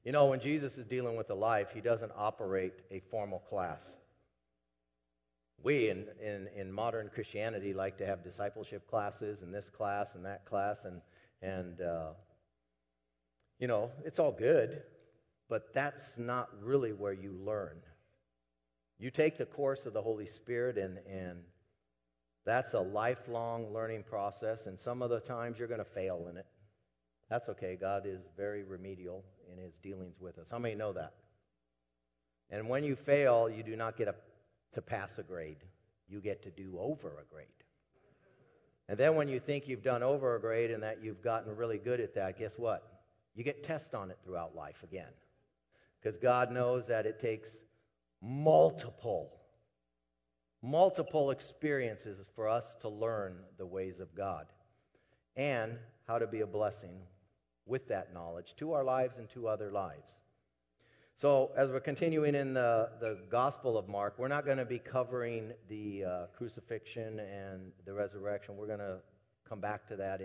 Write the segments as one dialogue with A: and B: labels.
A: You know, when Jesus is dealing with a life, he doesn't operate a formal class. We in modern Christianity like to have discipleship classes and this class and that class and you know, it's all good, but that's not really where you learn. You take the course of the Holy Spirit and that's a lifelong learning process, and some of the times you're going to fail in it. That's okay. God is very remedial in his dealings with us. How many know that? And when you fail, you do not get to pass a grade. You get to do over a grade. And then when you think you've done over a grade and that you've gotten really good at that, guess what? You get tests on it throughout life again. Because God knows that it takes multiple experiences for us to learn the ways of God and how to be a blessing with that knowledge to our lives and to other lives. So as we're continuing in the Gospel of Mark, we're not going to be covering the crucifixion and the resurrection. We're going to come back to that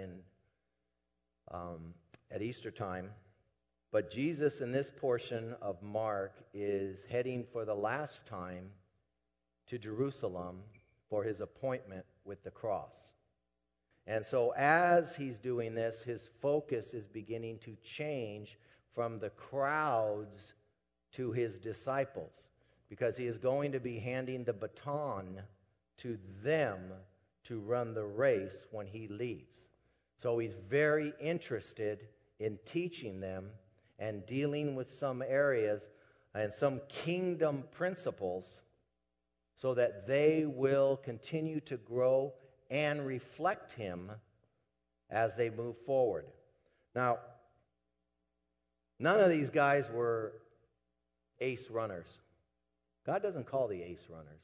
A: at Easter time. But Jesus in this portion of Mark is heading for the last time to Jerusalem for his appointment with the cross. And so as he's doing this, his focus is beginning to change from the crowds to his disciples, because he is going to be handing the baton to them to run the race when he leaves. So he's very interested in teaching them and dealing with some areas and some kingdom principles so that they will continue to grow and reflect him as they move forward. Now, none of these guys were ace runners. God doesn't call the ace runners.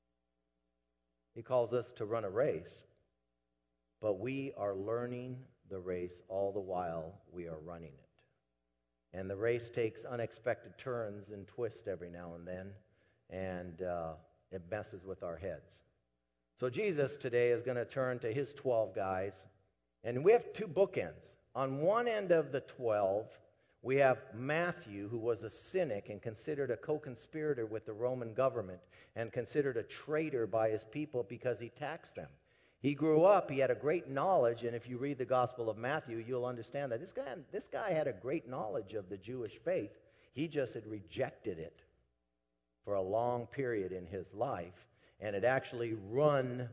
A: He calls us to run a race, but we are learning the race all the while we are running it. And the race takes unexpected turns and twists every now and then, and it messes with our heads. So Jesus today is going to turn to his 12 guys, and we have two bookends. On one end of the 12, we have Matthew, who was a cynic and considered a co-conspirator with the Roman government and considered a traitor by his people because he taxed them. He grew up, he had a great knowledge, and if you read the Gospel of Matthew, you'll understand that this guy had a great knowledge of the Jewish faith. He just had rejected it for a long period in his life, and had actually run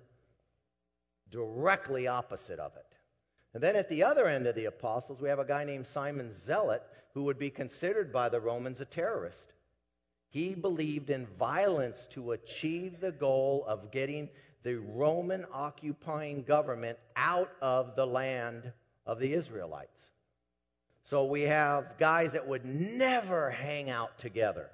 A: directly opposite of it. And then at the other end of the apostles, we have a guy named Simon Zealot, who would be considered by the Romans a terrorist. He believed in violence to achieve the goal of getting the Roman occupying government out of the land of the Israelites. So we have guys that would never hang out together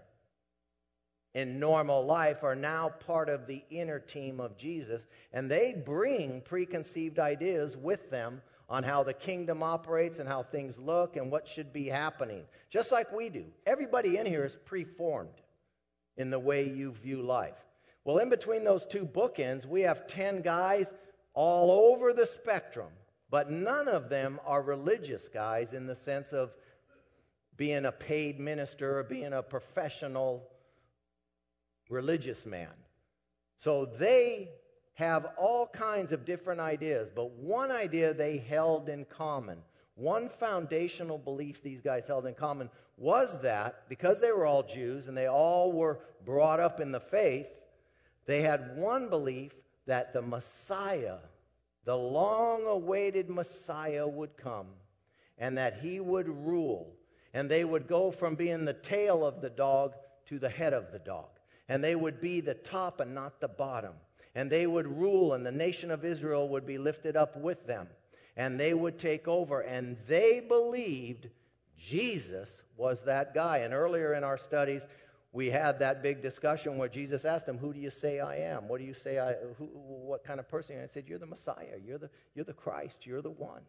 A: in normal life are now part of the inner team of Jesus, and they bring preconceived ideas with them on how the kingdom operates and how things look and what should be happening, just like we do. Everybody in here is preformed in the way you view life. Well, in between those two bookends, we have 10 guys all over the spectrum, but none of them are religious guys in the sense of being a paid minister or being a professional religious man. So they have all kinds of different ideas, but one idea they held in common, one foundational belief these guys held in common was that because they were all Jews and they all were brought up in the faith, they had one belief that the Messiah, the long-awaited Messiah, would come and that he would rule, and they would go from being the tail of the dog to the head of the dog. And they would be the top and not the bottom. And they would rule, and the nation of Israel would be lifted up with them. And they would take over. And they believed Jesus was that guy. And earlier in our studies, we had that big discussion where Jesus asked him, "Who do you say I am? What do you say what kind of person?" And I said, "You're the Messiah. You're the Christ. You're the one."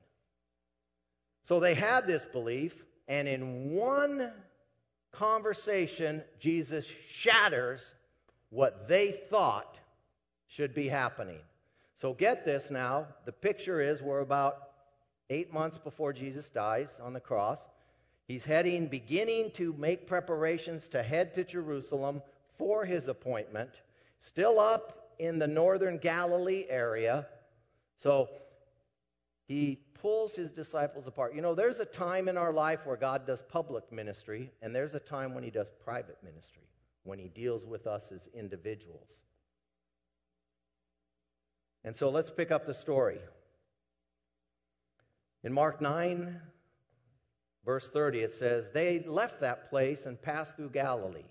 A: So they had this belief, and in one conversation, Jesus shatters what they thought should be happening. So get this now. The picture is we're about 8 months before Jesus dies on the cross. He's beginning to make preparations to head to Jerusalem for his appointment, still up in the northern Galilee area. So he pulls his disciples apart. You know, there's a time in our life where God does public ministry, and there's a time when he does private ministry, when he deals with us as individuals. And so let's pick up the story. In Mark 9, verse 30, it says, they left that place and passed through Galilee.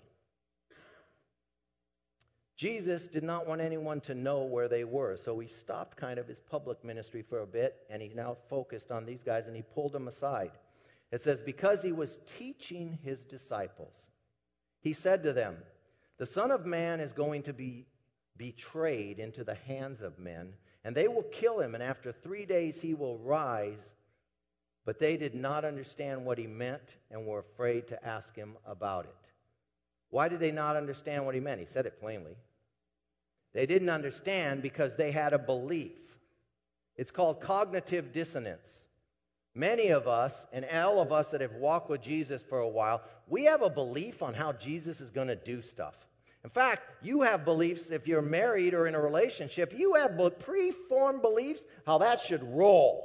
A: Jesus did not want anyone to know where they were, so he stopped kind of his public ministry for a bit, and he now focused on these guys, and he pulled them aside. It says, because he was teaching his disciples, he said to them, the Son of Man is going to be betrayed into the hands of men, and they will kill him, and after 3 days he will rise. But they did not understand what he meant and were afraid to ask him about it. Why did they not understand what he meant? He said it plainly. They didn't understand because they had a belief. It's called cognitive dissonance. Many of us, and all of us that have walked with Jesus for a while, we have a belief on how Jesus is going to do stuff. In fact, you have beliefs if you're married or in a relationship. You have preformed beliefs how that should roll.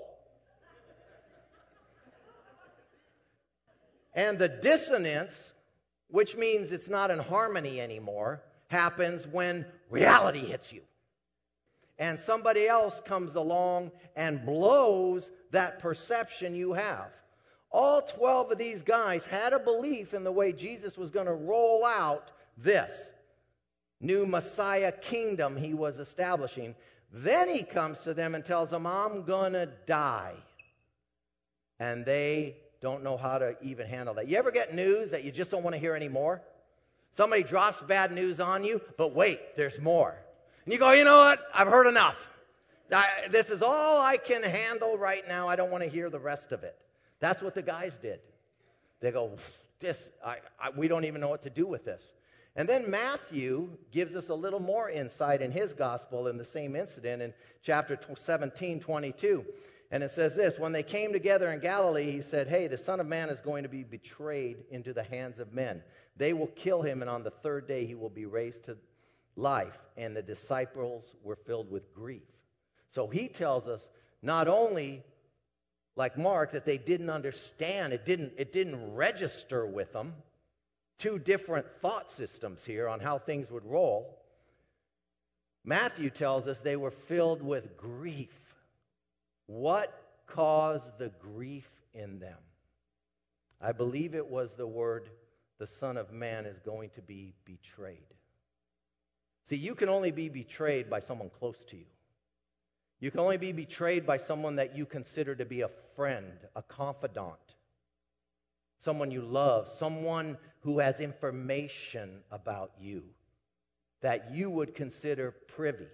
A: And the dissonance, which means it's not in harmony anymore, happens when reality hits you. And somebody else comes along and blows that perception you have. All 12 of these guys had a belief in the way Jesus was going to roll out this new Messiah kingdom he was establishing. Then he comes to them and tells them, I'm going to die. And they don't know how to even handle that. You ever get news that you just don't want to hear anymore? Somebody drops bad news on you, but wait, there's more. And you go, you know what? I've heard enough. This is all I can handle right now. I don't want to hear the rest of it. That's what the guys did. They go, we don't even know what to do with this. And then Matthew gives us a little more insight in his gospel in the same incident in chapter 17, 22. And it says this, when they came together in Galilee, he said, hey, the Son of Man is going to be betrayed into the hands of men. They will kill him, and on the third day he will be raised to life. And the disciples were filled with grief. So he tells us not only, like Mark, that they didn't understand, it didn't register with them. Two different thought systems here on how things would roll. Matthew tells us they were filled with grief. What caused the grief in them? I believe it was the word, the Son of Man is going to be betrayed. See, you can only be betrayed by someone close to you. You can only be betrayed by someone that you consider to be a friend, a confidant, someone you love, someone who has information about you that you would consider privy.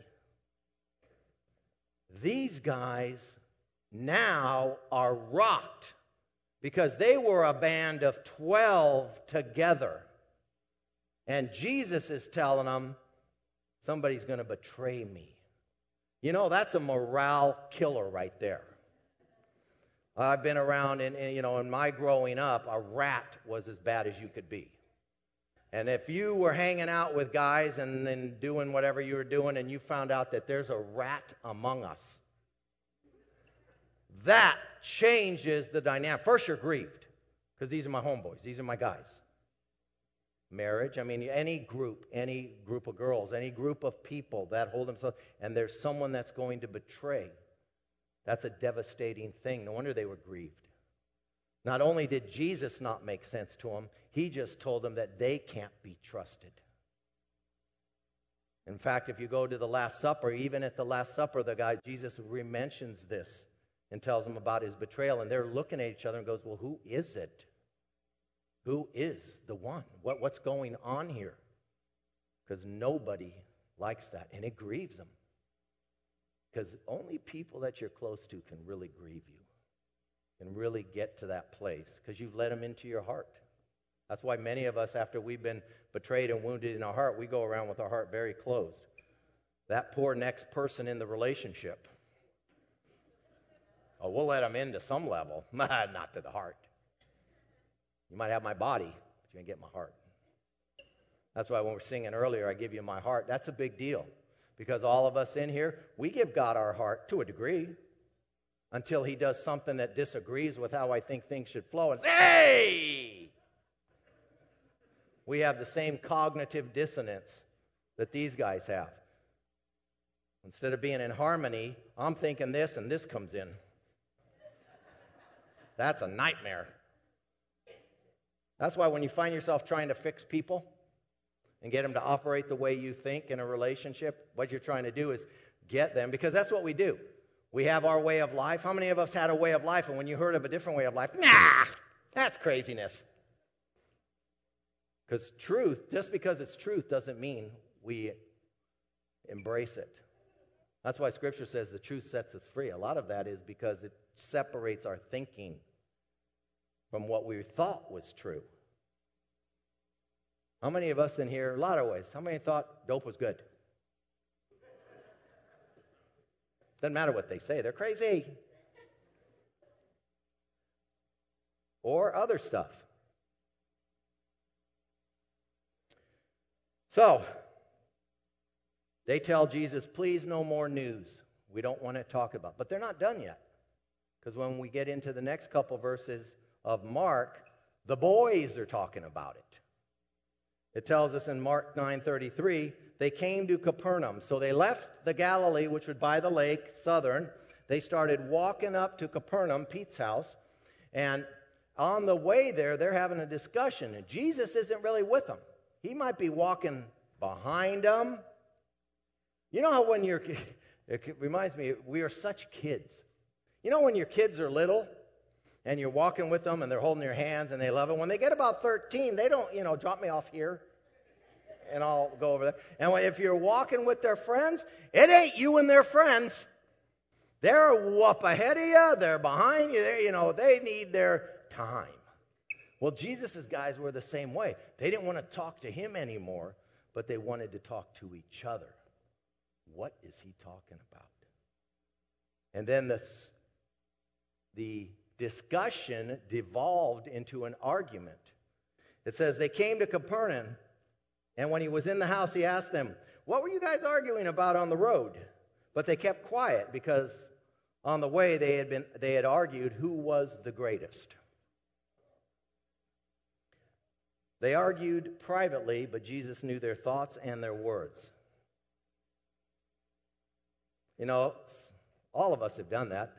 A: These guys now are rocked because they were a band of 12 together. And Jesus is telling them, somebody's going to betray me. You know, that's a morale killer right there. I've been around, in my growing up, a rat was as bad as you could be. And if you were hanging out with guys and doing whatever you were doing and you found out that there's a rat among us, that changes the dynamic. First, you're grieved because these are my homeboys. These are my guys. Marriage, any group of girls, any group of people that hold themselves, and there's someone that's going to betray. That's a devastating thing. No wonder they were grieved. Not only did Jesus not make sense to them, he just told them that they can't be trusted. In fact, if you go to the Last Supper, even at the Last Supper, Jesus mentions this and tells them about his betrayal, and they're looking at each other and goes, well, who is it? Who is the one? What's going on here? Because nobody likes that, and it grieves them. Because only people that you're close to can really grieve you, can really get to that place, because you've let them into your heart. That's why many of us, after we've been betrayed and wounded in our heart, we go around with our heart very closed. That poor next person in the relationship, we'll let them into some level, not to the heart. You might have my body, but you ain't get my heart. That's why when we're singing earlier, I give you my heart. That's a big deal. Because all of us in here, we give God our heart to a degree until he does something that disagrees with how I think things should flow. And say, hey! We have the same cognitive dissonance that these guys have. Instead of being in harmony, I'm thinking this and this comes in. That's a nightmare. That's why when you find yourself trying to fix people and get them to operate the way you think in a relationship, what you're trying to do is get them, because that's what we do. We have our way of life. How many of us had a way of life, and when you heard of a different way of life, nah, that's craziness. Because truth, just because it's truth, doesn't mean we embrace it. That's why Scripture says the truth sets us free. A lot of that is because it separates our thinking from what we thought was true. How many of us in here, a lot of ways, how many thought dope was good? Doesn't matter what they say, they're crazy. Or other stuff. So, they tell Jesus, please no more news. We don't want to talk about it. But they're not done yet. Because when we get into the next couple verses of Mark, the boys are talking about it. It tells us in Mark 9:33, they came to Capernaum. So they left the Galilee, which was by the lake, southern. They started walking up to Capernaum, Pete's house. And on the way there, they're having a discussion. And Jesus isn't really with them. He might be walking behind them. You know how when you're, it reminds me, we are such kids. You know when your kids are little and you're walking with them and they're holding your hands and they love it. When they get about 13, they don't, drop me off here and I'll go over there. And if you're walking with their friends, it ain't you and their friends. They're up ahead of you. They're behind you. They need their time. Well, Jesus' guys were the same way. They didn't want to talk to him anymore, but they wanted to talk to each other. What is he talking about? And then the discussion devolved into an argument. It says they came to Capernaum, and when he was in the house, he asked them, what were you guys arguing about on the road? But they kept quiet because on the way they had argued who was the greatest. They argued privately, but Jesus knew their thoughts and their words. All of us have done that.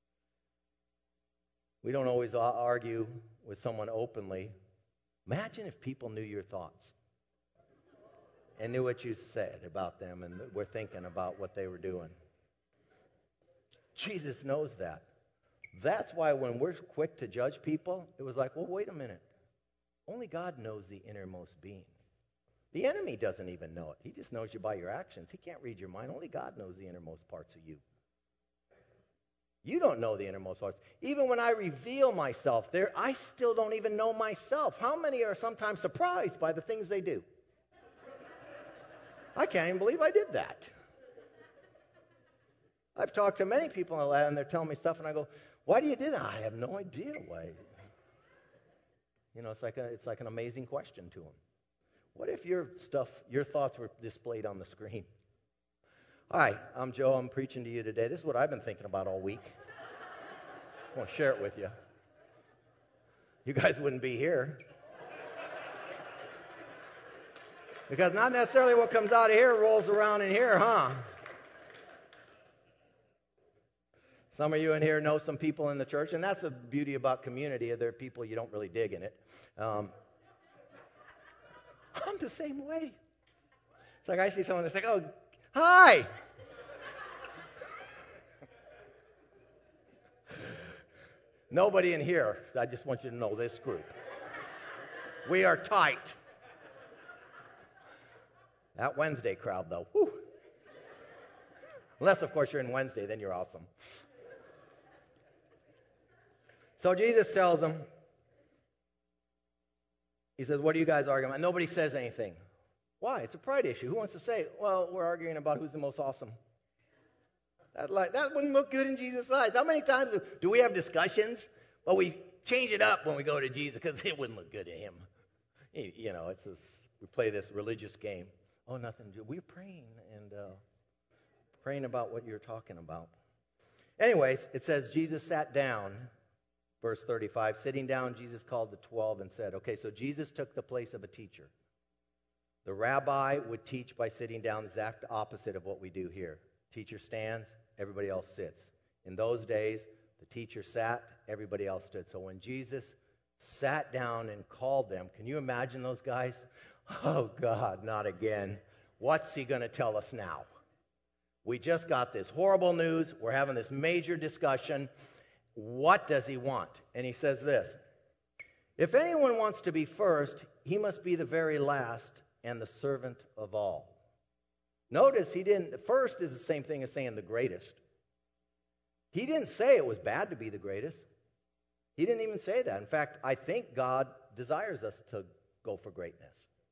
A: We don't always argue with someone openly. Imagine if people knew your thoughts and knew what you said about them and were thinking about what they were doing. Jesus knows that. That's why when we're quick to judge people, it was like, well, wait a minute. Only God knows the innermost being. The enemy doesn't even know it. He just knows you by your actions. He can't read your mind. Only God knows the innermost parts of you. You don't know the innermost parts. Even when I reveal myself there, I still don't even know myself. How many are sometimes surprised by the things they do? I can't even believe I did that. I've talked to many people and they're telling me stuff, and I go, why do you do that? I have no idea why. It's like an amazing question to them. What if your thoughts were displayed on the screen? Hi, I'm Joe. I'm preaching to you today. This is what I've been thinking about all week. I want to share it with you. You guys wouldn't be here. Because not necessarily what comes out of here rolls around in here, huh? Some of you in here know some people in the church, and that's the beauty about community. There are people you don't really dig in it. I'm the same way. It's like I see someone that's like, oh, hi. Nobody in here. I just want you to know this group. We are tight. That Wednesday crowd, though. Whew. Unless, of course, you're in Wednesday, then you're awesome. So Jesus tells them, he says, what are you guys arguing about? Nobody says anything. Why? It's a pride issue. Who wants to say, well, we're arguing about who's the most awesome? That wouldn't look good in Jesus' eyes. How many times do we have discussions, but we change it up when we go to Jesus because it wouldn't look good to him. You know, it's this, we play this religious game. Oh, nothing. We're praying and praying about what you're talking about. Anyways, it says Jesus sat down, verse 35. Sitting down, Jesus called the 12 and said, okay, so Jesus took the place of a teacher. The rabbi would teach by sitting down, the exact opposite of what we do here. Teacher stands, everybody else sits. In those days, the teacher sat, everybody else stood. So when Jesus sat down and called them, can you imagine those guys? Oh, God, not again. What's he going to tell us now? We just got this horrible news. We're having this major discussion. What does he want? And he says this, if anyone wants to be first, he must be the very last and the servant of all. Notice he didn't, first is the same thing as saying the greatest. He didn't say it was bad to be the greatest. He didn't even say that. In fact, I think God desires us to go for greatness.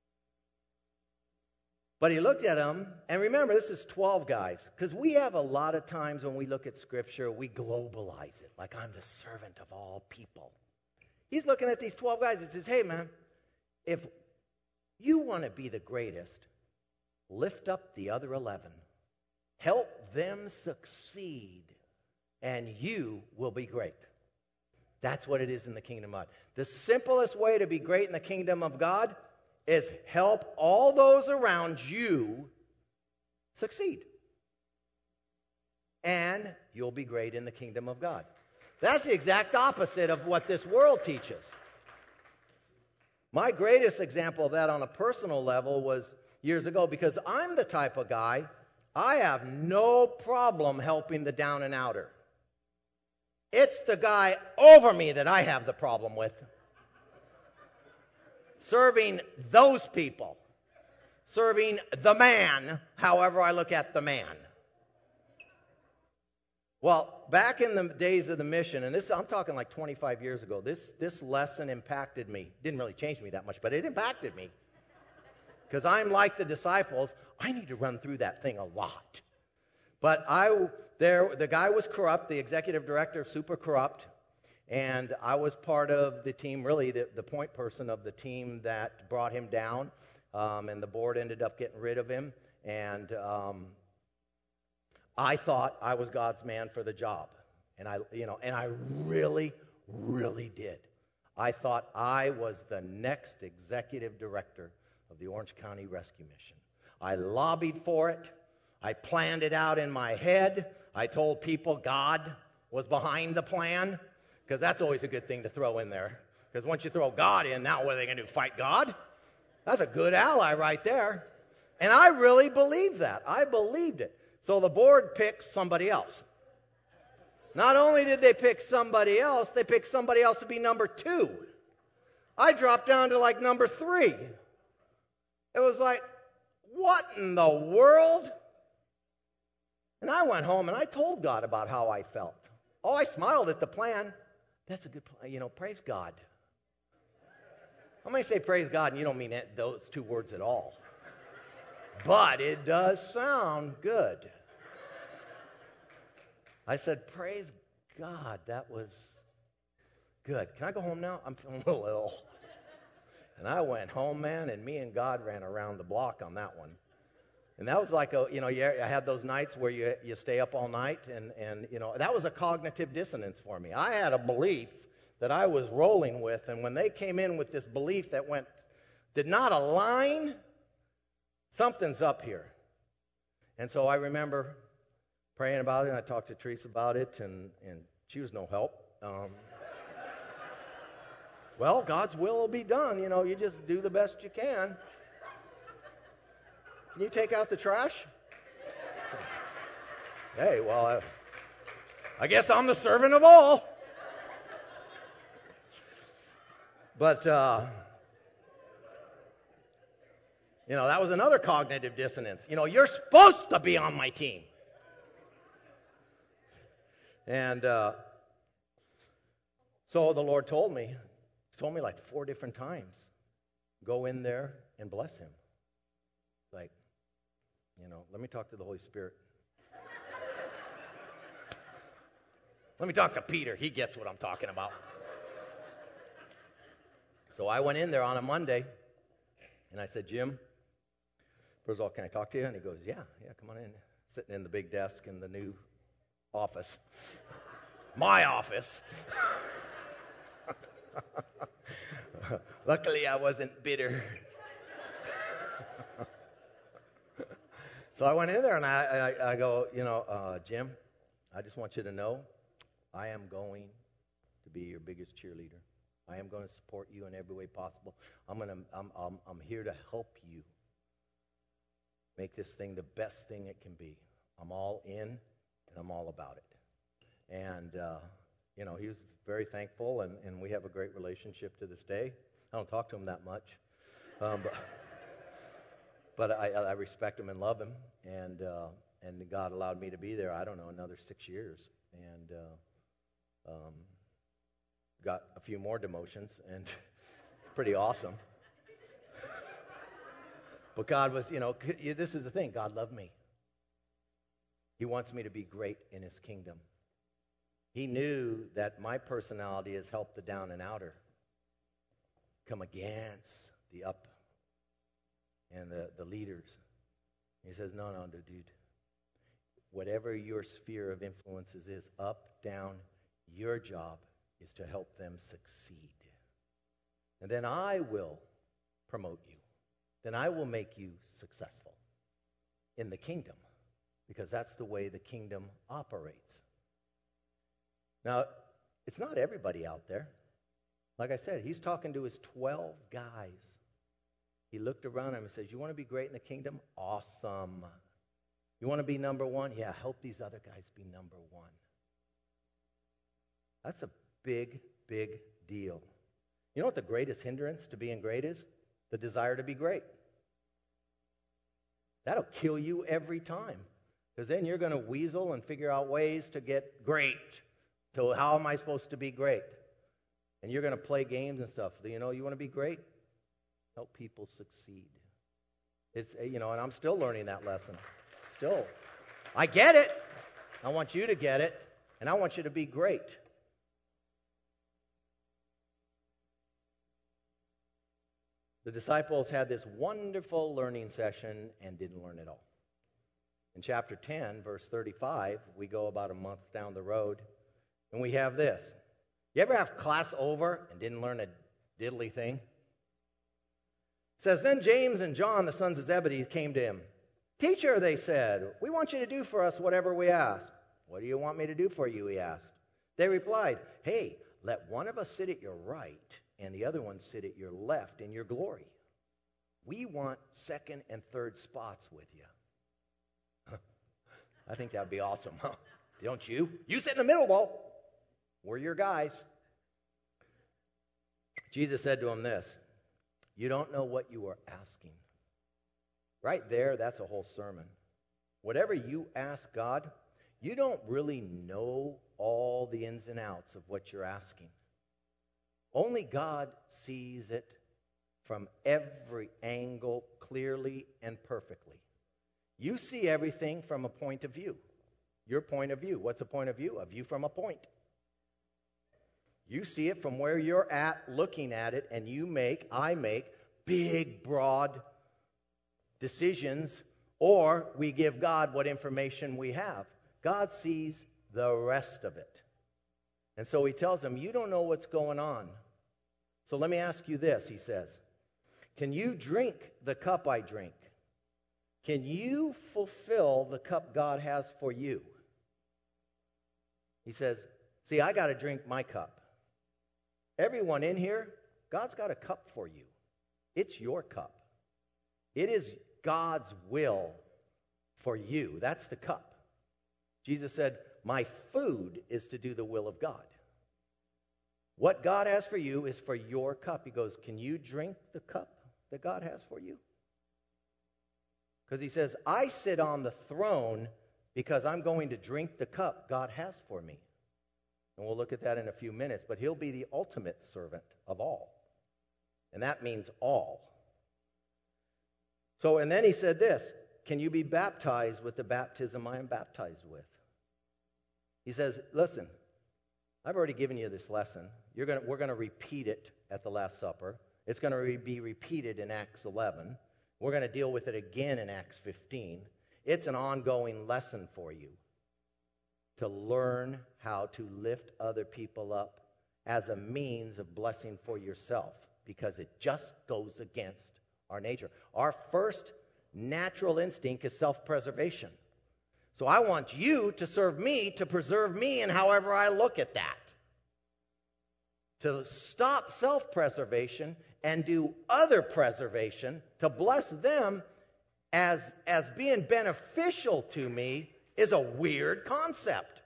A: But he looked at them, and remember, this is 12 guys, because we have a lot of times when we look at Scripture, we globalize it, like I'm the servant of all people. He's looking at these 12 guys and says, hey, man, if you want to be the greatest, lift up the other 11. Help them succeed, and you will be great. That's what it is in the kingdom of God. The simplest way to be great in the kingdom of God is help all those around you succeed. And you'll be great in the kingdom of God. That's the exact opposite of what this world teaches. My greatest example of that on a personal level was years ago, because I'm the type of guy, I have no problem helping the down and outer. It's the guy over me that I have the problem with. Serving those people. Serving the man, however I look at the man. Well, back in the days of the mission, and this I'm talking like 25 years ago, this lesson impacted me. Didn't really change me that much, but it impacted me. Because I'm like the disciples, I need to run through that thing a lot. But the guy was corrupt, the executive director, super corrupt. And I was part of the team, really the point person of the team that brought him down. And the board ended up getting rid of him. And I thought I was God's man for the job. And I really, really did. I thought I was the next executive director of the Orange County Rescue Mission. I lobbied for it. I planned it out in my head. I told people God was behind the plan. Because that's always a good thing to throw in there. Because once you throw God in, now what are they going to do, fight God? That's a good ally right there. And I really believed that. I believed it. So the board picked somebody else. Not only did they pick somebody else, they picked somebody else to be number 2. I dropped down to like number 3. It was like, what in the world? And I went home and I told God about how I felt. Oh, I smiled at the plan. That's a good plan. Praise God. I might say praise God, and you don't mean those 2 words at all. But it does sound good. I said, praise God, that was good. Can I go home now? I'm feeling a little ill. And I went home, man, and me and God ran around the block on that one. And that was like I had those nights where you stay up all night, and that was a cognitive dissonance for me. I had a belief that I was rolling with, and when they came in with this belief that did not align, something's up here. And so I remember praying about it, and I talked to Teresa about it, and she was no help. Well, God's will be done. You just do the best you can. Can you take out the trash? Hey, well, I guess I'm the servant of all. But, that was another cognitive dissonance. You're supposed to be on my team. And so the Lord told me like 4 different times, go in there and bless him. Like, let me talk to the Holy Spirit. Let me talk to Peter. He gets what I'm talking about. So I went in there on a Monday, and I said, Jim, first of all, can I talk to you? And he goes, yeah, come on in. Sitting in the big desk in the new office. My office. Luckily, I wasn't bitter. So I went in there, and I go, Jim, I just want you to know I am going to be your biggest cheerleader. I am going to support you in every way possible. I'm here to help you make this thing the best thing it can be. I'm all in, and I'm all about it. And, he was very thankful, and we have a great relationship to this day. I don't talk to him that much, but I respect him and love him, and God allowed me to be there, I don't know, another 6 years, and got a few more demotions, and it's pretty awesome. But God was, this is the thing, God loved me. He wants me to be great in his kingdom. He knew that my personality has helped the down and outer come against the up and the leaders. He says, no, dude. Whatever your sphere of influences is, up, down, your job is to help them succeed. And then I will promote you. Then I will make you successful in the kingdom, because that's the way the kingdom operates. Now, it's not everybody out there. Like I said, he's talking to his 12 guys. He looked around him and says, you want to be great in the kingdom? Awesome. You want to be number one? Yeah, help these other guys be number one. That's a big, big deal. You know what the greatest hindrance to being great is? The desire to be great. That'll kill you every time, because then you're going to weasel and figure out ways to get great. So how am I supposed to be great? And you're going to play games and stuff. You want to be great? Help people succeed. It's, and I'm still learning that lesson. Still. I get it. I want you to get it. And I want you to be great. The disciples had this wonderful learning session and didn't learn it all. In chapter 10, verse 35, we go about a month down the road, and we have this. You ever have class over and didn't learn a diddly thing? It says, then James and John, the sons of Zebedee, came to him. Teacher, they said, we want you to do for us whatever we ask. What do you want me to do for you, he asked. They replied, hey, let one of us sit at your right and the other one sit at your left in your glory. We want second and third spots with you. I think that would be awesome, huh? Don't you? You sit in the middle, though. We're your guys. Jesus said to him this, you don't know what you are asking. Right there, that's a whole sermon. Whatever you ask God, you don't really know all the ins and outs of what you're asking. Only God sees it from every angle clearly and perfectly. You see everything from a point of view. Your point of view. What's a point of view? A view from a point. You see it from where you're at, looking at it, and I make big, broad decisions, or we give God what information we have. God sees the rest of it. And so he tells them, you don't know what's going on. So let me ask you this, he says. Can you drink the cup I drink? Can you fulfill the cup God has for you? He says, see, I got to drink my cup. Everyone in here, God's got a cup for you. It's your cup. It is God's will for you. That's the cup. Jesus said, my food is to do the will of God. What God has for you is for your cup. He goes, can you drink the cup that God has for you? Because he says, I sit on the throne because I'm going to drink the cup God has for me. And we'll look at that in a few minutes, but he'll be the ultimate servant of all. And that means all. So, and then he said this, can you be baptized with the baptism I am baptized with? He says, listen, I've already given you this lesson. We're going to repeat it at the Last Supper. It's going to be repeated in Acts 11. We're going to deal with it again in Acts 15. It's an ongoing lesson for you to learn how to lift other people up as a means of blessing for yourself, because it just goes against our nature. Our first natural instinct is self-preservation. So I want you to serve me, to preserve me in however I look at that. To stop self-preservation and do other preservation, to bless them as being beneficial to me, is a weird concept.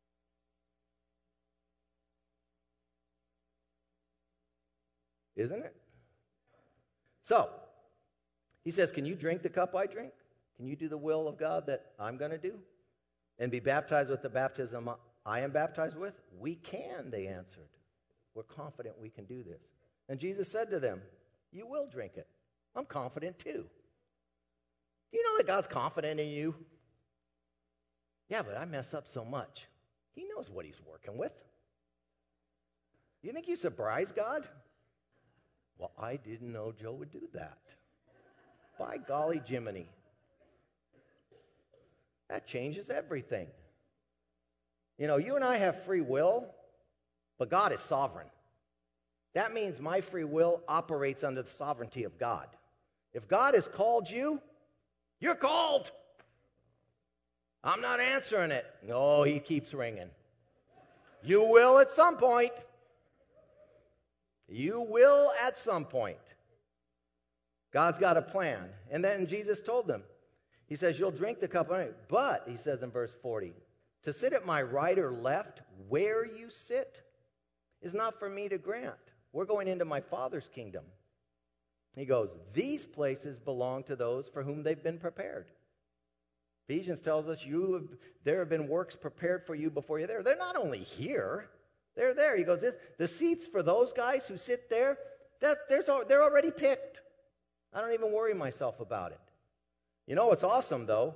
A: Isn't it? So, he says, can you drink the cup I drink? Can you do the will of God that I'm going to do? And be baptized with the baptism I am baptized with? We can, they answered. We're confident we can do this. And Jesus said to them, you will drink it. I'm confident too. Do you know that God's confident in you? Yeah, but I mess up so much. He knows what he's working with. You think you surprise God? Well, I didn't know Joe would do that. By golly Jiminy. That changes everything. You know, you and I have free will, but God is sovereign. That means my free will operates under the sovereignty of God. If God has called you, you're called. I'm not answering it. No, he keeps ringing. You will at some point. You will at some point. God's got a plan. And then Jesus told them, he says, you'll drink the cup, but, he says in verse 40, to sit at my right or left, where you sit, is not for me to grant. We're going into my Father's kingdom. He goes, these places belong to those for whom they've been prepared. Ephesians tells us there have been works prepared for you before you're there. They're not only here, they're there. He goes, the seats for those guys who sit there, they're already picked. I don't even worry myself about it. You know what's awesome, though,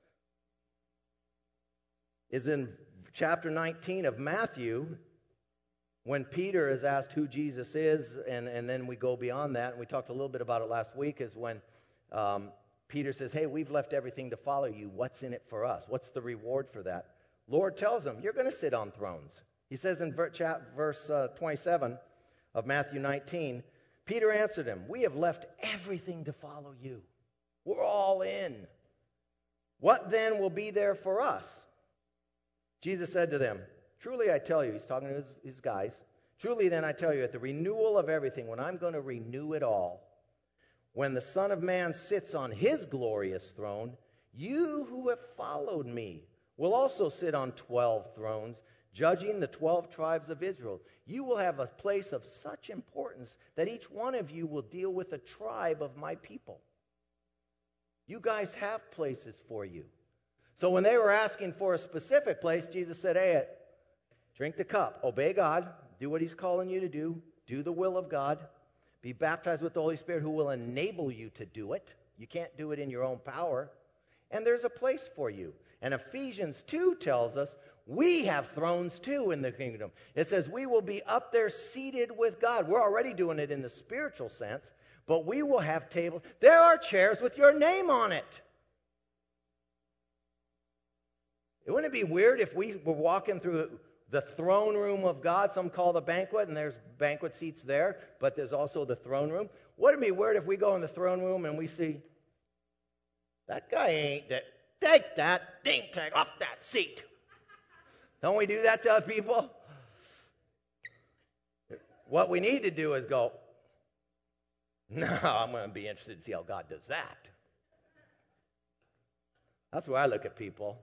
A: is in chapter 19 of Matthew, when Peter is asked who Jesus is, and then we go beyond that, and we talked a little bit about it last week, is when Peter says, hey, we've left everything to follow you. What's in it for us? What's the reward for that? Lord tells him, you're going to sit on thrones. He says in verse 27 of Matthew 19, Peter answered him, we have left everything to follow you. We're all in. What then will be there for us? Jesus said to them, truly I tell you, he's talking to his guys, truly then I tell you, at the renewal of everything, when I'm going to renew it all, when the Son of Man sits on his glorious throne, you who have followed me will also sit on 12 thrones, judging the 12 tribes of Israel. You will have a place of such importance that each one of you will deal with a tribe of my people. You guys have places for you. So when they were asking for a specific place, Jesus said, hey, drink the cup, obey God, do what he's calling you to do the will of God, be baptized with the Holy Spirit who will enable you to do it. You can't do it in your own power. And there's a place for you. And Ephesians 2 tells us we have thrones too in the kingdom. It says we will be up there seated with God. We're already doing it in the spiritual sense, but we will have tables. There are chairs with your name on it. Wouldn't it be weird if we were walking through the throne room of God? Some call the banquet, and there's banquet seats there, but there's also the throne room. Wouldn't it be weird if we go in the throne room and we see, that guy ain't that. Take that ding tag off that seat. Don't we do that to other people? What we need to do is go, no, I'm going to be interested to see how God does that. That's where I look at people.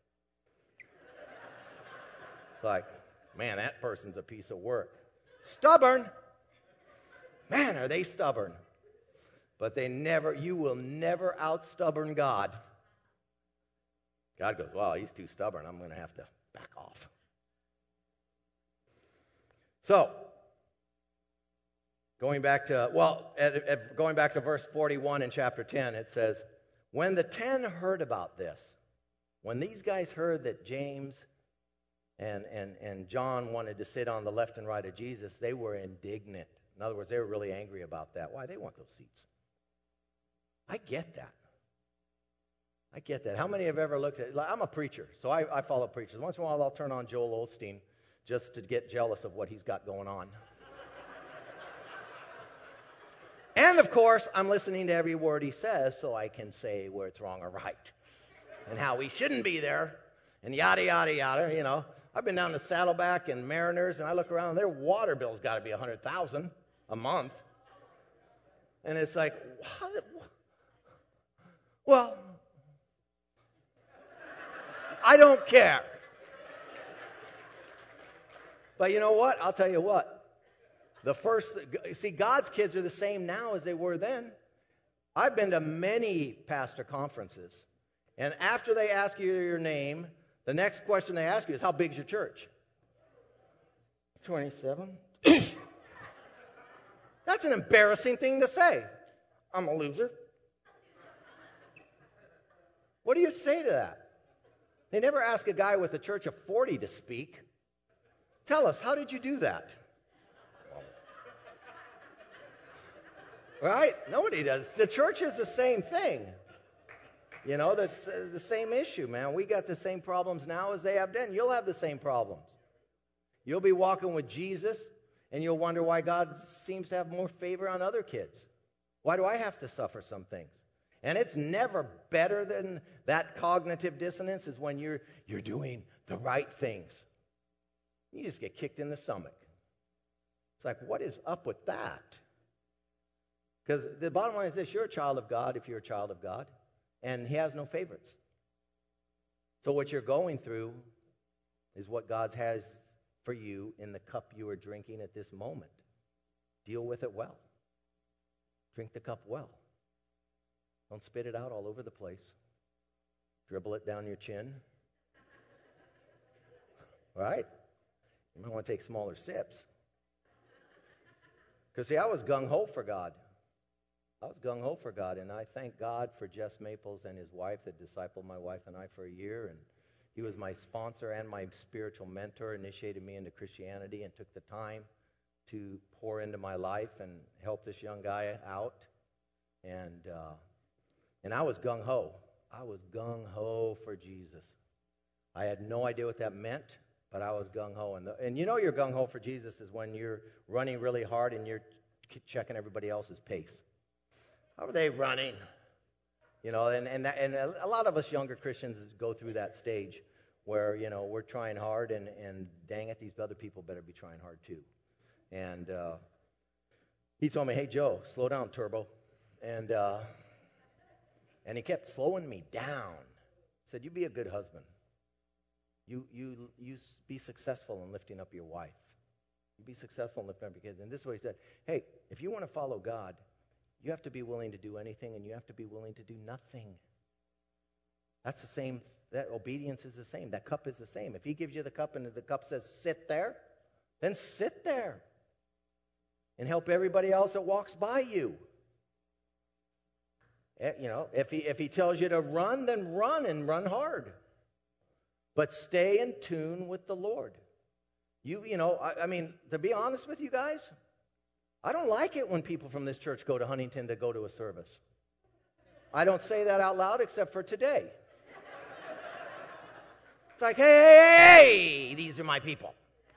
A: It's like, man, that person's a piece of work. Stubborn. Man, are they stubborn. But you will never out-stubborn God. God goes, well, he's too stubborn. I'm going to have to back off. So, going back to verse 41 in chapter 10, it says, when the 10 heard about this, when these guys heard that James and John wanted to sit on the left and right of Jesus, they were indignant. In other words, they were really angry about that. Why? They want those seats. I get that. I get that. How many have ever looked at, I'm a preacher, so I follow preachers. Once in a while, I'll turn on Joel Osteen just to get jealous of what he's got going on. And, of course, I'm listening to every word he says so I can say where it's wrong or right and how we shouldn't be there and yada, yada, yada, you know. I've been down to Saddleback and Mariners, and I look around, and their water bill's got to be $100,000 a month. And it's like, what? Well, I don't care. But you know what? I'll tell you what. See, God's kids are the same now as they were then. I've been to many pastor conferences, and after they ask you your name, the next question they ask you is, how big's your church? 27. That's an embarrassing thing to say. I'm a loser. What do you say to that? They never ask a guy with a church of 40 to speak. Tell us, how did you do that? Right? Nobody does. The church is the same thing. You know, that's the same issue, man. We got the same problems now as they have then. You'll have the same problems. You'll be walking with Jesus, and you'll wonder why God seems to have more favor on other kids. Why do I have to suffer some things? And it's never better than that cognitive dissonance is when you're doing the right things. You just get kicked in the stomach. It's like, what is up with that? Because the bottom line is this, you're a child of God if you're a child of God, and he has no favorites. So what you're going through is what God has for you in the cup you are drinking at this moment. Deal with it well. Drink the cup well. Don't spit it out all over the place. Dribble it down your chin. Right? You might want to take smaller sips. Because, see, I was gung-ho for God. And I thank God for Jess Maples and his wife that discipled my wife and I for a year. And he was my sponsor and my spiritual mentor, initiated me into Christianity and took the time to pour into my life and help this young guy out. And I was gung-ho. I was gung-ho for Jesus. I had no idea what that meant, but I was gung-ho. And you know you're gung-ho for Jesus is when you're running really hard and you're checking everybody else's pace. How are they running? You know, and a lot of us younger Christians go through that stage where, you know, we're trying hard and dang it, these other people better be trying hard too. And he told me, hey, Joe, slow down, Turbo. And he kept slowing me down. He said, you be a good husband. You be successful in lifting up your wife. You be successful in lifting up your kids. And this is what he said. Hey, if you want to follow God, you have to be willing to do anything, and you have to be willing to do nothing. That's the same. That obedience is the same. That cup is the same. If he gives you the cup and the cup says sit there, then sit there and help everybody else that walks by you. You know, if he tells you to run, then run and run hard. But stay in tune with the Lord. You know, I mean, to be honest with you guys, I don't like it when people from this church go to Huntington to go to a service. I don't say that out loud except for today. It's like, hey, these are my people.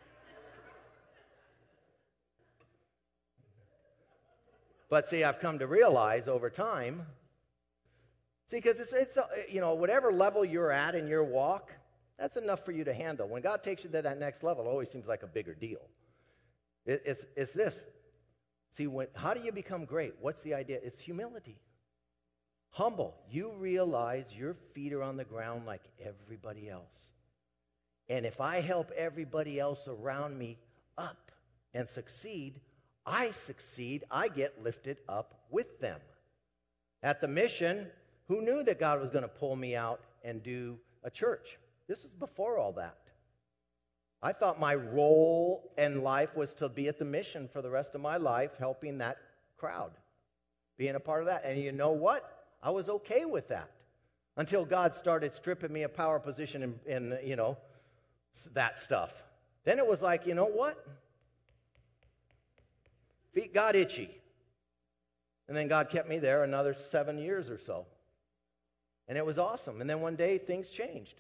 A: But see, I've come to realize over time, because it's you know, whatever level you're at in your walk, that's enough for you to handle. When God takes you to that next level, it always seems like a bigger deal. It's this. See, how do you become great? What's the idea? It's humility. Humble. You realize your feet are on the ground like everybody else. And if I help everybody else around me up and succeed, I get lifted up with them. At the mission, who knew that God was going to pull me out and do a church? This was before all that. I thought my role in life was to be at the mission for the rest of my life, helping that crowd, being a part of that. And you know what? I was okay with that until God started stripping me of power position in you know, that stuff. Then it was like, you know what? Feet got itchy. And then God kept me there another 7 years or so. And it was awesome. And then one day things changed.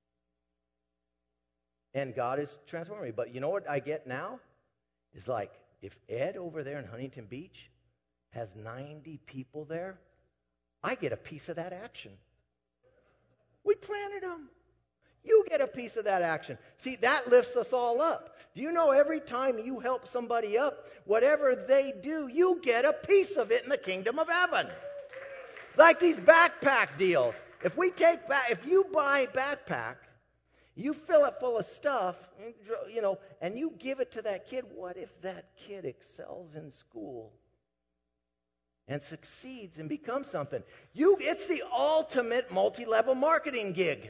A: And God is transforming me. But you know what I get now? Is like, if Ed over there in Huntington Beach has 90 people there, I get a piece of that action. We planted them. You get a piece of that action. See, that lifts us all up. Do you know every time you help somebody up, whatever they do, you get a piece of it in the kingdom of heaven. Like these backpack deals. If you buy a backpack, you fill it full of stuff, and you give it to that kid, what if that kid excels in school and succeeds and becomes something? It's the ultimate multi-level marketing gig.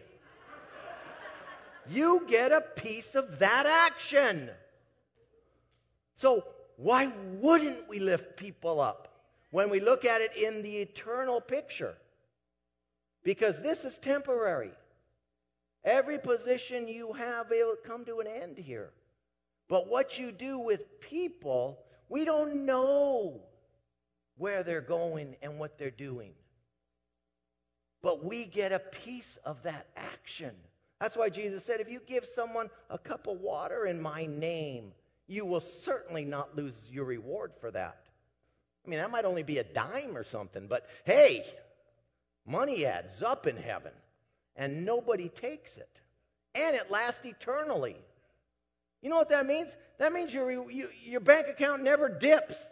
A: You get a piece of that action. So why wouldn't we lift people up when we look at it in the eternal picture? Because this is temporary. Every position you have, it will come to an end here. But what you do with people, we don't know where they're going and what they're doing. But we get a piece of that action. That's why Jesus said, if you give someone a cup of water in my name, you will certainly not lose your reward for that. I mean, that might only be a dime or something, but hey, money adds up in heaven, and nobody takes it. And it lasts eternally. You know what that means? That means your bank account never dips.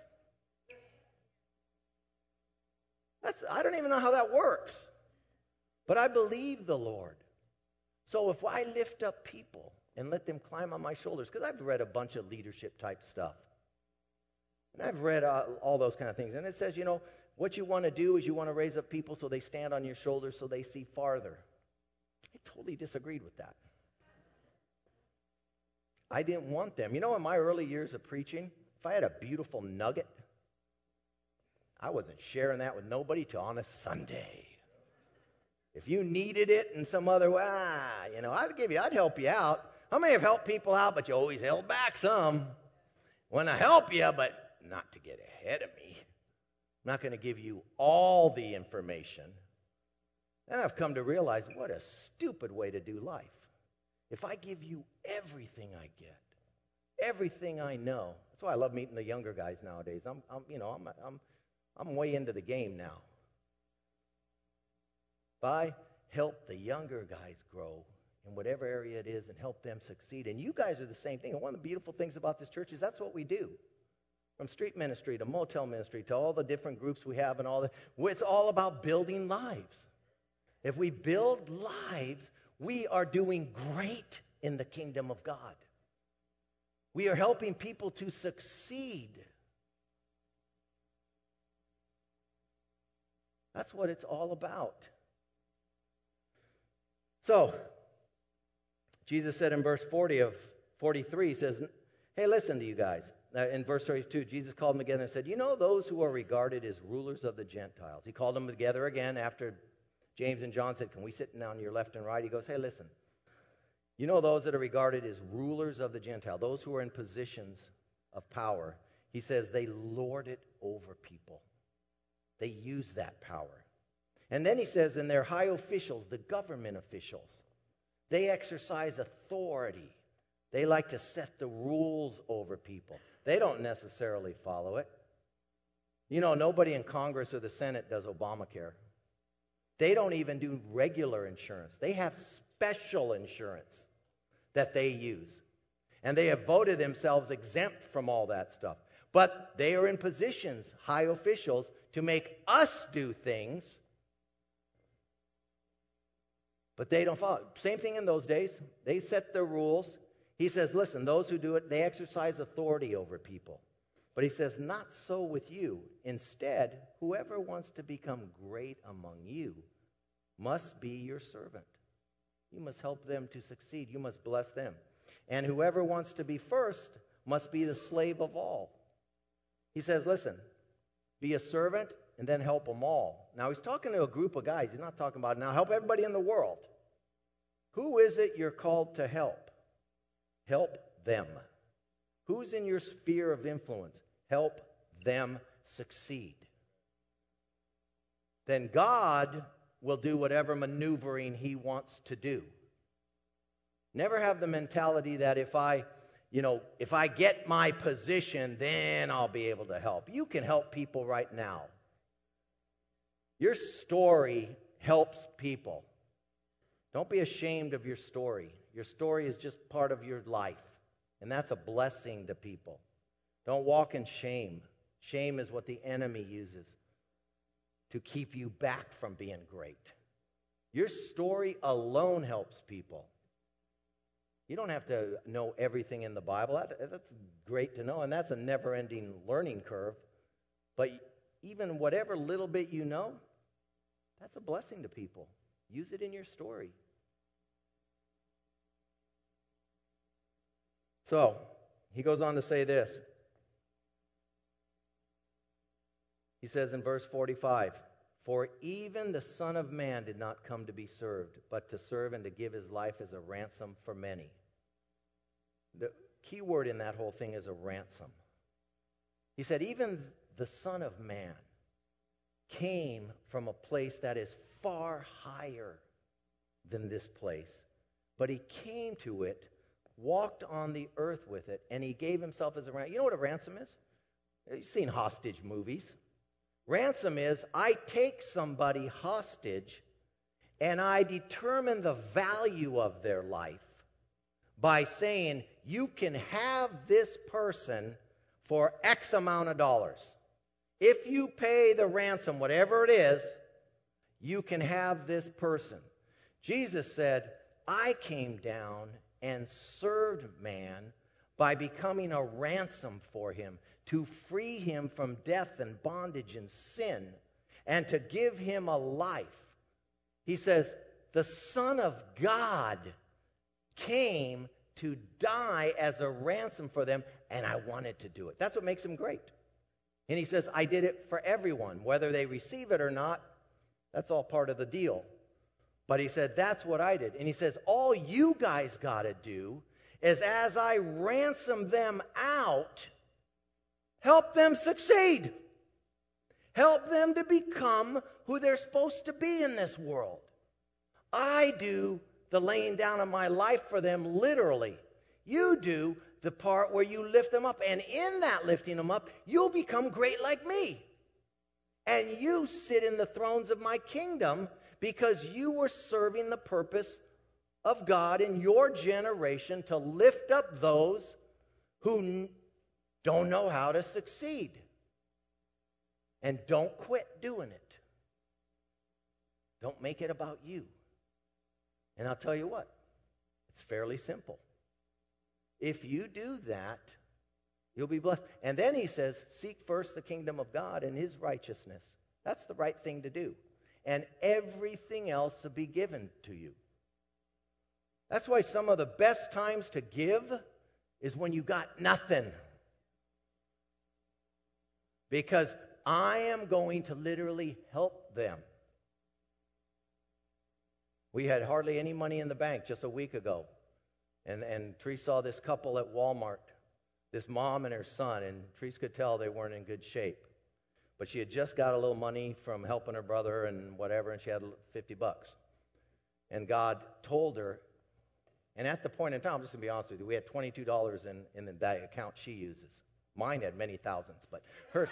A: I don't even know how that works. But I believe the Lord. So if I lift up people and let them climb on my shoulders, because I've read a bunch of leadership type stuff. And I've read all those kind of things. And it says, what you want to do is you want to raise up people so they stand on your shoulders so they see farther. I totally disagreed with that. I didn't want them. In my early years of preaching, if I had a beautiful nugget, I wasn't sharing that with nobody till on a Sunday. If you needed it in some other way, I'd help you out. I may have helped people out, but you always held back some. Want to help you, but not to get ahead of me. I'm not going to give you all the information. And I've come to realize what a stupid way to do life. If I give you everything I get, everything I know, that's why I love meeting the younger guys nowadays. I'm way into the game now. If I help the younger guys grow in whatever area it is and help them succeed, and you guys are the same thing. And one of the beautiful things about this church is that's what we do. From street ministry to motel ministry to all the different groups we have and it's all about building lives. If we build lives, we are doing great in the kingdom of God. We are helping people to succeed. That's what it's all about. So, Jesus said in verse 40 of 43, he says, hey, listen to you guys. In verse 32, Jesus called them together and said, those who are regarded as rulers of the Gentiles. He called them together again after James and John said, can we sit down on your left and right? He goes, hey, listen. Those that are regarded as rulers of the Gentiles, those who are in positions of power, he says they lord it over people. They use that power. And then he says, and they're high officials, the government officials. They exercise authority. They like to set the rules over people. They don't necessarily follow it. Nobody in Congress or the Senate does Obamacare. They don't even do regular insurance. They have special insurance that they use. And they have voted themselves exempt from all that stuff. But they are in positions, high officials, to make us do things. But they don't follow. Same thing in those days. They set the rules. He says, listen, those who do it, they exercise authority over people. But he says, not so with you. Instead, whoever wants to become great among you must be your servant. You must help them to succeed. You must bless them. And whoever wants to be first must be the slave of all. He says, listen, be a servant and then help them all. Now, he's talking to a group of guys. He's not talking about, now help everybody in the world. Who is it you're called to help? Help them. Who's in your sphere of influence? Help them succeed. Then God will do whatever maneuvering he wants to do. Never have the mentality that if I get my position, then I'll be able to help. You can help people right now. Your story helps people. Don't be ashamed of your story. Your story is just part of your life, and that's a blessing to people. Don't walk in shame. Shame is what the enemy uses to keep you back from being great. Your story alone helps people. You don't have to know everything in the Bible. That's great to know, and that's a never-ending learning curve. But even whatever little bit you know, that's a blessing to people. Use it in your story. So, he goes on to say this. He says in verse 45, "For even the Son of Man did not come to be served, but to serve and to give his life as a ransom for many." The key word in that whole thing is a ransom. He said, even the Son of Man came from a place that is far higher than this place. But he came to it, walked on the earth with it, and he gave himself as a ransom. You know what a ransom is? You've seen hostage movies. Ransom is, I take somebody hostage and I determine the value of their life by saying, you can have this person for X amount of dollars. If you pay the ransom, whatever it is, you can have this person. Jesus said, I came down and served man by becoming a ransom for him, to free him from death and bondage and sin, and to give him a life. He says, the Son of God came to die as a ransom for them, and I wanted to do it. That's what makes him great. And he says, I did it for everyone. Whether they receive it or not, that's all part of the deal. But he said, that's what I did. And he says, all you guys got to do is as I ransom them out, help them succeed. Help them to become who they're supposed to be in this world. I do the laying down of my life for them literally. You do the part where you lift them up. And in that lifting them up, you'll become great like me. And you sit in the thrones of my kingdom because you were serving the purpose of God in your generation to lift up those who don't know how to succeed. And don't quit doing it. Don't make it about you. And I'll tell you what, it's fairly simple. If you do that, you'll be blessed. And then he says, seek first the kingdom of God and his righteousness. That's the right thing to do. And everything else will be given to you. That's why some of the best times to give is when you got nothing. Because I am going to literally help them. We had hardly any money in the bank just a week ago. And Therese saw this couple at Walmart, this mom and her son, and Therese could tell they weren't in good shape. But she had just got a little money from helping her brother and whatever, and she had $50. And God told her, and at the point in time, I'm just going to be honest with you, we had $22 in the account she uses. Mine had many thousands, but hers...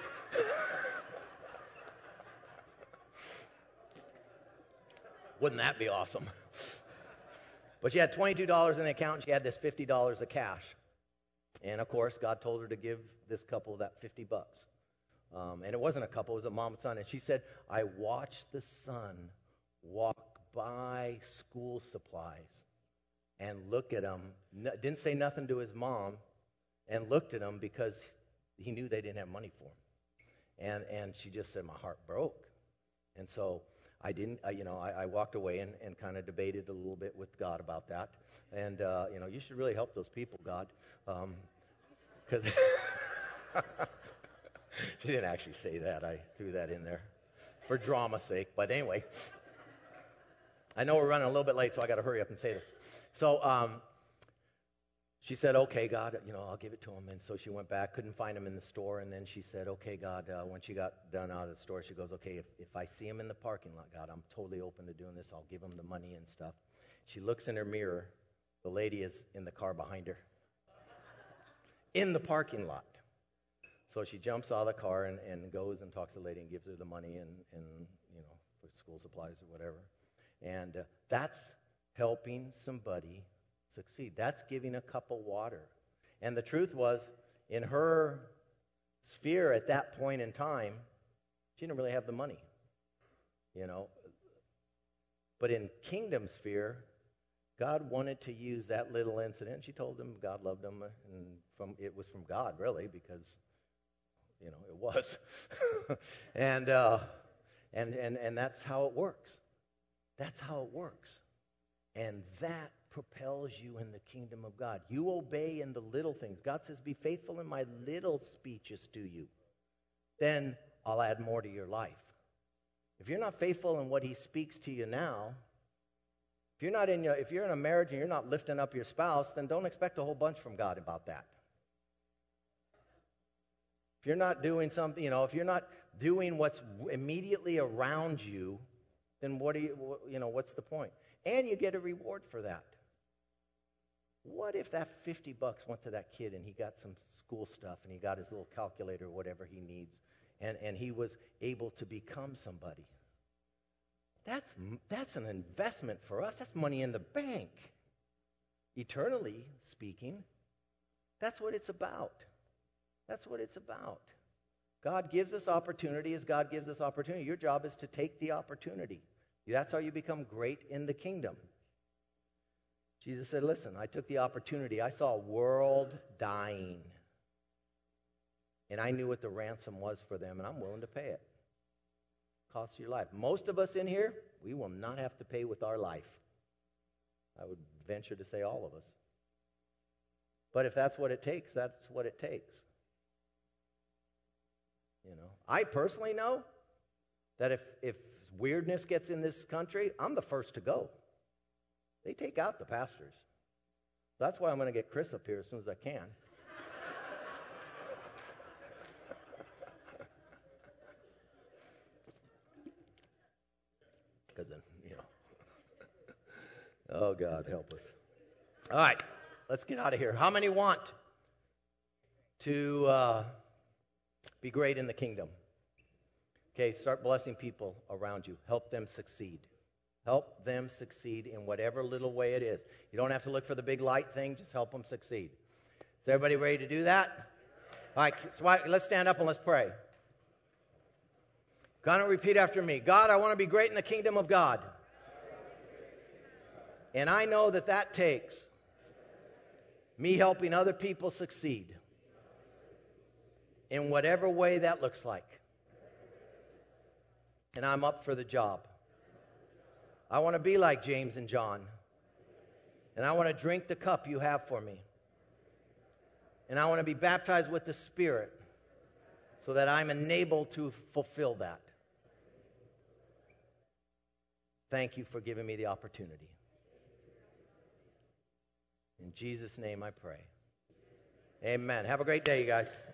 A: Wouldn't that be awesome? But she had $22 in the account, and she had this $50 of cash. And, of course, God told her to give this couple that $50. And it wasn't a couple, it was a mom and son. And she said, I watched the son walk by school supplies and look at them. Didn't say nothing to his mom, and looked at them because he knew they didn't have money for him. And she just said, my heart broke. And so I didn't, I walked away and kind of debated a little bit with God about that. And, you should really help those people, God. Because she didn't actually say that. I threw that in there for drama's sake. But anyway, I know we're running a little bit late, so I got to hurry up and say this. So she said, okay, God, I'll give it to him. And so she went back, couldn't find him in the store. And then she said, okay, God, when she got done out of the store, she goes, okay, if I see him in the parking lot, God, I'm totally open to doing this. I'll give him the money and stuff. She looks in her mirror. The lady is in the car behind her in the parking lot. So she jumps out of the car and goes and talks to the lady and gives her the money and for school supplies or whatever. And that's helping somebody succeed. That's giving a cup of water. And the truth was, in her sphere at that point in time, she didn't really have the money, But in kingdom sphere, God wanted to use that little incident. She told him God loved him, and it was from God, really, because it was. and that's how it works. That's how it works. And that propels you in the kingdom of God. You obey in the little things. God says, be faithful in my little speeches to you. Then I'll add more to your life. If you're not faithful in what he speaks to you now, if you're in a marriage and you're not lifting up your spouse, then don't expect a whole bunch from God about that. If you're not doing something, if you're not doing what's immediately around you, then what's the point? And you get a reward for that. What if that $50 went to that kid and he got some school stuff and he got his little calculator or whatever he needs and he was able to become somebody? That's an investment for us. That's money in the bank. Eternally speaking, that's what it's about. That's what it's about. God gives us opportunity as God gives us opportunity. Your job is to take the opportunity. That's how you become great in the kingdom. Jesus said, listen, I took the opportunity. I saw a world dying. And I knew what the ransom was for them, and I'm willing to pay it. Cost your life. Most of us in here, we will not have to pay with our life. I would venture to say all of us. But if that's what it takes, that's what it takes. I personally know that if weirdness gets in this country, I'm the first to go. They take out the pastors. That's why I'm going to get Chris up here as soon as I can. Because then, oh, God, help us. All right, let's get out of here. How many want to be great in the kingdom? Okay, start blessing people around you. Help them succeed. Help them succeed in whatever little way it is. You don't have to look for the big light thing. Just help them succeed. Is everybody ready to do that? All right, so let's stand up and let's pray. God, repeat after me. God, I want to be great in the kingdom of God. And I know that takes me helping other people succeed in whatever way that looks like. And I'm up for the job. I want to be like James and John. And I want to drink the cup you have for me. And I want to be baptized with the Spirit so that I'm enabled to fulfill that. Thank you for giving me the opportunity. In Jesus' name I pray. Amen. Have a great day, you guys.